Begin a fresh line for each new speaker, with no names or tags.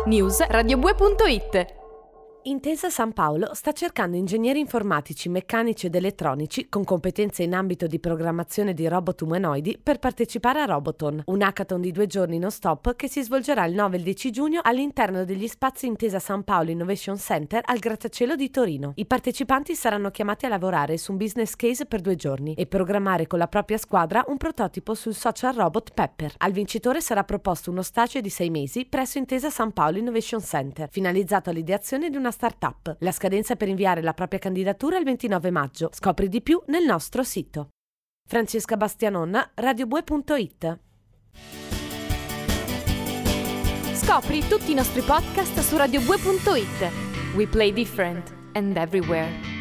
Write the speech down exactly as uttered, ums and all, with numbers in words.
News radiobue punto it.
Intesa San Paolo sta cercando ingegneri informatici, meccanici ed elettronici con competenze in ambito di programmazione di robot umanoidi per partecipare a Roboton, un hackathon di due giorni non stop che si svolgerà il nove e il dieci giugno all'interno degli spazi Intesa San Paolo Innovation Center al grattacielo di Torino. I partecipanti saranno chiamati a lavorare su un business case per due giorni e programmare con la propria squadra un prototipo sul social robot Pepper. Al vincitore sarà proposto uno stage di sei mesi presso Intesa San Paolo Innovation Center, finalizzato all'ideazione di una startup. La scadenza per inviare la propria candidatura è il ventinove maggio. Scopri di più nel nostro sito. Francesca Bastianonna, radiobue punto it.
Scopri tutti i nostri podcast su radiobue punto it. We play different and everywhere.